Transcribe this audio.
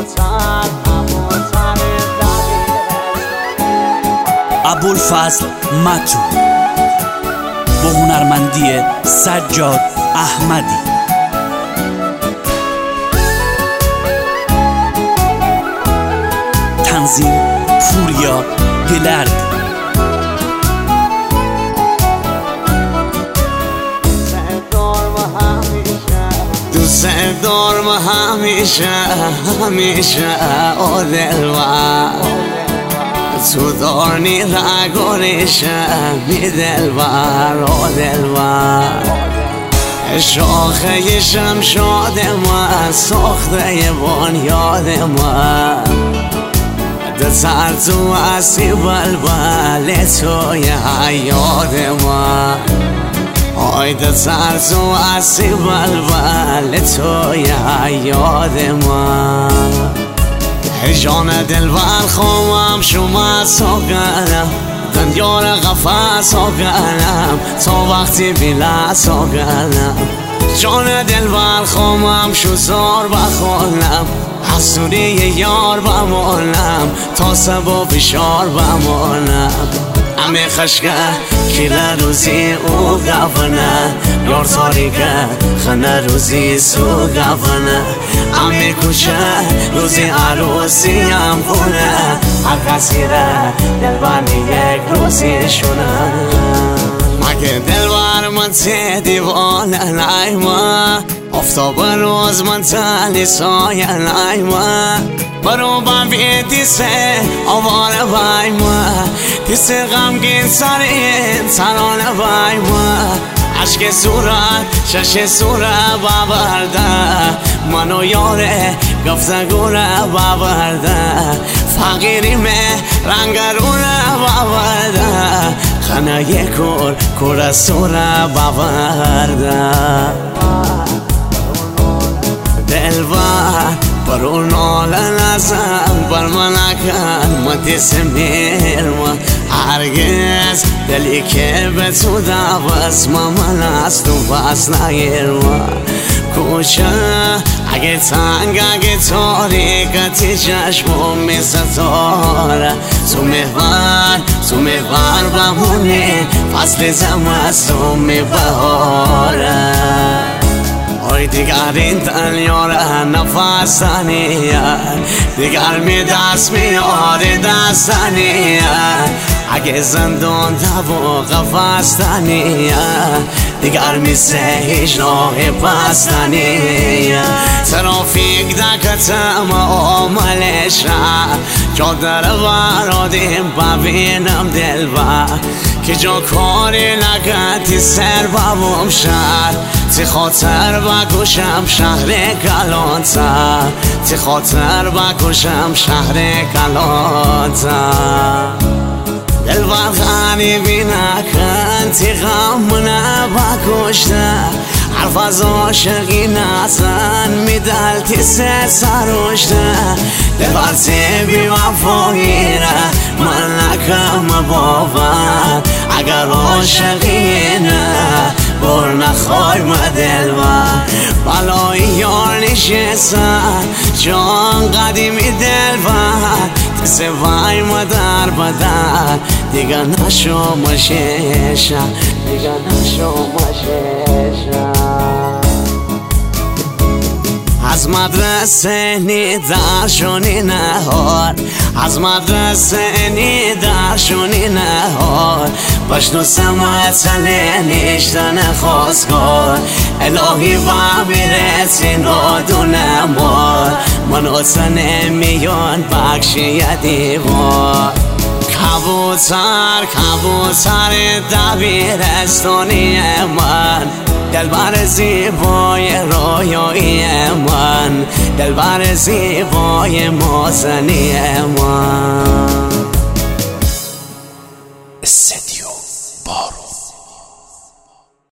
ابوالفضل متو با هنرمندی سجاد احمدی. تنظیم پوریا دلرد. دوست دارم همیشه همیشه او دلبر تو دارنی رگانیشه می دلبر او دلبر شاخه شمشاد من ساخته بنیاد من دسر تو اسی بلبل توی حیات من آی دسر تو اسی بلبل توی حیات من جان دلبر خوام شما ساگنم دنیار قفص ساگنم تا وقتی بیلا ساگنم جان دلبر خوام شو زار بخونم حسونی یار بمانم تا سبا فشار بمانم همه خشکه کل روزی او گفنه یار تاریکه خنه روزی سو گفنه همه کوچه روزی عروسی هم خونه هر کسیره دلبانی یک روزی شونه مگه دلبر من تی دیوانه نایما افتاب روز من تلی سایه نایما برو با بیتی سه آواره بایما دیسه غمگین سرین سرانه بایما عشق صورت شش صورت باورده منو یاره گفتگوره باورده فقیری مه رنگرونه باورده خانه کور کور سوره باورده دلبر برو نال نزم بر من نکن من سمیر من هرگز دلی که به تو دوست من از تو بس نگیر من کوچه اگه تنگ اگه تاریکتی چشمو می ستاره تو محور بمونی فصل زمستون می بهاره آی دیگر این دنیاره نفس تنیه دیگر می دست میاره دستنیه اگه زندان دو قفص تنیه دیگر میسه هیچ راه پستنیه ترافیک دکتم آملش جا در برادیم ببینم دلبر که جا کاری نکردی سر بابم شد تی خاطر بکشم شهر کلانتر تی خاطر بکشم شهر کلانتر دلبر غریبی نکن تی غم نبکشته حرف از عاشقی نزن میدل تی سه سرشته دلبر تی بی وفاییره من نکم باور اگر عاشقی نه بر نخوای دلبر بلای یار نشستن جان قدیمی دلبر تسه وای مدر بدر دیگه نشو مشیشم دیگه نشو مشیشم از مدرسه نیدر شونی نهار از مدرسه نیدر شونی نهار بشنو سمتله نیشتن خواستگار الهی و میرسین را دونمار من اصلا میان بخشی دیوار کبوتر دبیرستانی من دلبر زیبای رویایی من دلبر زیبای مازنی من استدیو